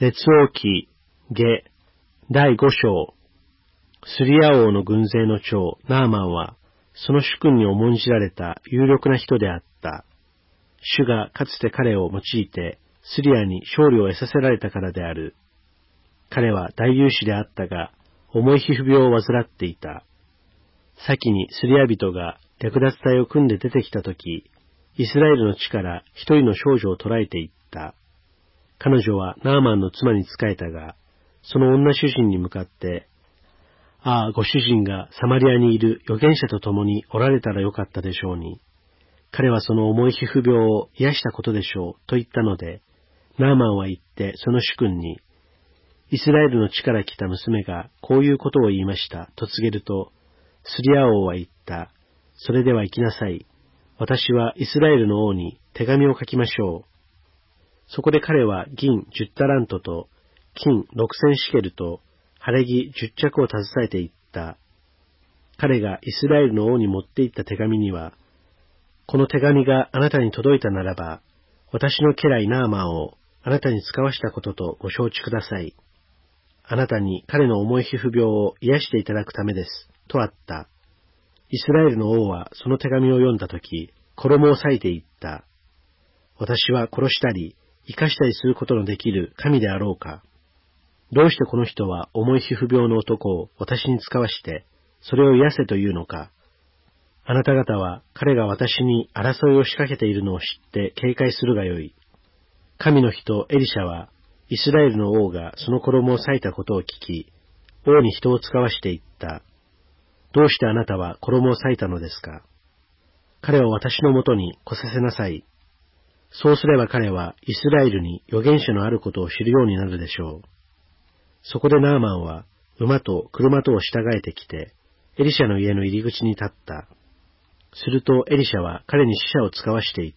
列王記下第5章。スリア王の軍勢の長ナーマンは、その主君に重んじられた有力な人であった。主がかつて彼を用いて、スリアに勝利を得させられたからである。彼は大勇士であったが、重い皮膚病を患っていた。先にスリア人が略奪隊を組んで出てきたとき、イスラエルの地から一人の少女を捕らえていった。彼女はナーマンの妻に仕えたが、その女主人に向かって、ああ、ご主人がサマリアにいる預言者と共におられたらよかったでしょうに。彼はその重い皮膚病を癒したことでしょう、と言ったので、ナーマンは言ってその主君に、イスラエルの地から来た娘がこういうことを言いました、と告げると、スリア王は言った。それでは行きなさい。私はイスラエルの王に手紙を書きましょう。そこで彼は銀10タラントと金6000シケルと晴れ着10着を携えていった。彼がイスラエルの王に持って行った手紙には、この手紙があなたに届いたならば、私の家来ナーマンをあなたに使わしたこととご承知ください。あなたに彼の重い皮膚病を癒していただくためです、とあった。イスラエルの王はその手紙を読んだとき、衣を裂いていった。私は殺したり、生かしたりすることのできる神であろうか。どうしてこの人は重い皮膚病の男を私に使わして、それを癒せというのか。あなた方は彼が私に争いを仕掛けているのを知って警戒するがよい。神の人エリシャは、イスラエルの王がその衣を裂いたことを聞き、王に人を使わしていった。どうしてあなたは衣を裂いたのですか。彼を私のもとに来させなさい。そうすれば彼はイスラエルに預言者のあることを知るようになるでしょう。そこでナーマンは馬と車とを従えてきて、エリシャの家の入り口に立った。するとエリシャは彼に使者を使わしていった。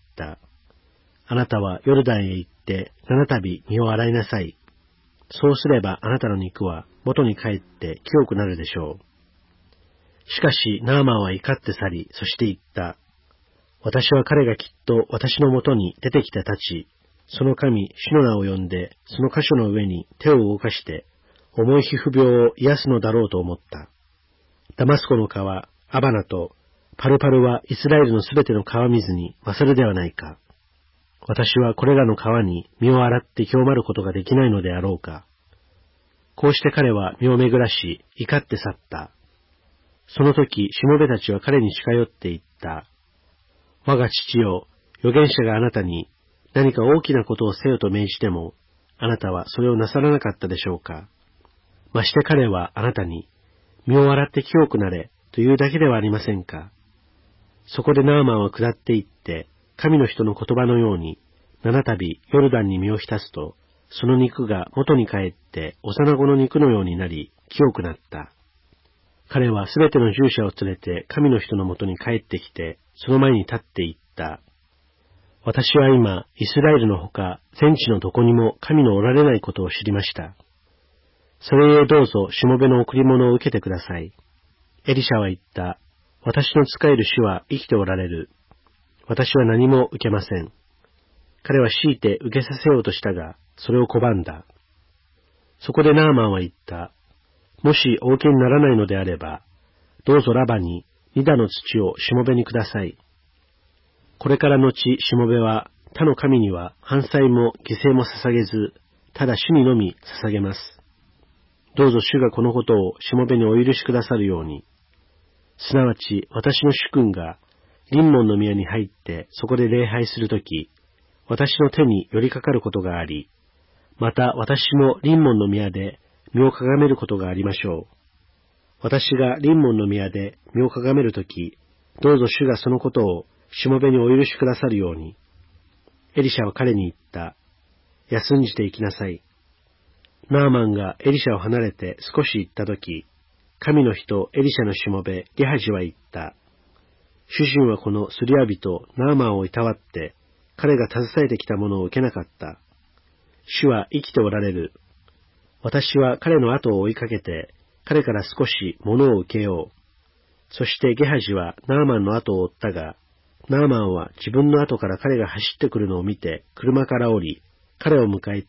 あなたはヨルダンへ行って7度身を洗いなさい。そうすればあなたの肉は元に帰って清くなるでしょう。しかしナーマンは怒って去り、そして言った。私は彼がきっと私のもとに出てきて立ち、その神、主の名を呼んで、その箇所の上に手を動かして、重い皮膚病を癒すのだろうと思った。ダマスコの川、アバナとパルパルはイスラエルのすべての川水に勝るではないか。私はこれらの川に身を洗って清まることができないのであろうか。こうして彼は身を巡らし、怒って去った。その時、しもべたちは彼に近寄って言った。我が父よ、預言者があなたに何か大きなことをせよと命じても、あなたはそれをなさらなかったでしょうか。まして彼はあなたに、身を洗って清くなれというだけではありませんか。そこでナーマンは下って行って、神の人の言葉のように、7度ヨルダンに身を浸すと、その肉が元に帰って幼子の肉のようになり、清くなった。彼はすべての従者を連れて神の人のもとに帰ってきて、その前に立って言った。私は今、イスラエルのほか、全地のどこにも神のおられないことを知りました。それゆえどうぞしもべの贈り物を受けてください。エリシャは言った。私の仕える主は生きておられる。私は何も受けません。彼は強いて受けさせようとしたが、それを拒んだ。そこでナーマンは言った。もしお受けにならないのであれば、どうぞラバに2打の土をしもべにください。これからのちしもべは他の神には燔祭も犠牲も捧げず、ただ主にのみ捧げます。どうぞ主がこのことをしもべにお許しくださるように。すなわち私の主君が臨門の宮に入ってそこで礼拝するとき、私の手に寄りかかることがあり、また私も臨門の宮で身をかがめることがありましょう。私が臨門の宮で身をかがめるとき、どうぞ主がそのことをしもべにお許しくださるように。エリシャは彼に言った。休んじて行きなさい。ナーマンがエリシャを離れて少し行ったとき、神の人エリシャのしもべゲハジは言った。主人はこのスリア人ナーマンをいたわって、彼が携えてきたものを受けなかった。主は生きておられる。私は彼の後を追いかけて、彼から少し物を受けよう。そしてゲハジはナーマンの後を追ったが、ナーマンは自分の後から彼が走ってくるのを見て車から降り、彼を迎えて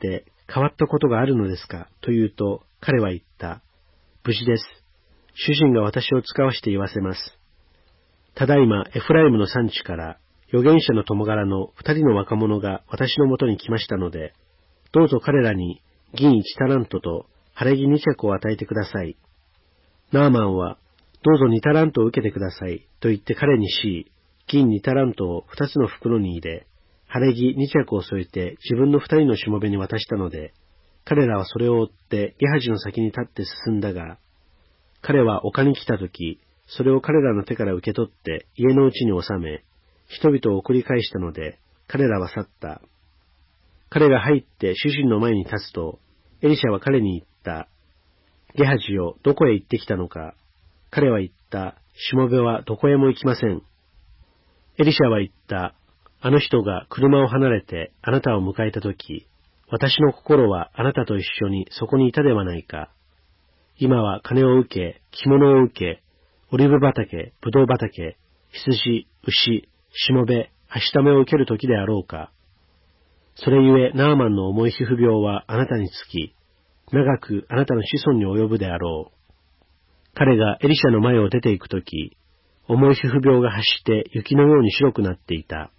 変わったことがあるのですかと言うと、彼は言った。無事です。主人が私を使わして言わせます。ただいまエフライムの産地から預言者の友柄の2人の若者が私のもとに来ましたので、どうぞ彼らに銀1タラントと晴れ着2着を与えてください。ナーマンは、どうぞ2タラントを受けてくださいと言って彼にし、銀2タラントを2つの袋に入れ、晴れ着2着を添えて自分の2人のしもべに渡したので、彼らはそれを追ってゲハジの先に立って進んだが、彼は丘に来たとき、それを彼らの手から受け取って家のうちに収め、人々を送り返したので、彼らは去った。彼が入って主人の前に立つと、エリシャは彼に言った。ゲハジよ、どこへ行ってきたのか。彼は言った。しもべはどこへも行きません。エリシャは言った。あの人が車を離れてあなたを迎えたとき、私の心はあなたと一緒にそこにいたではないか。今は金を受け、着物を受け、オリーブ畑、ブドウ畑、羊、牛、しもべ、はしためを受ける時であろうか。それゆえナーマンの重い皮膚病はあなたにつき、長くあなたの子孫に及ぶであろう。彼がエリシャの前を出て行くとき、重い皮膚病が発して雪のように白くなっていた。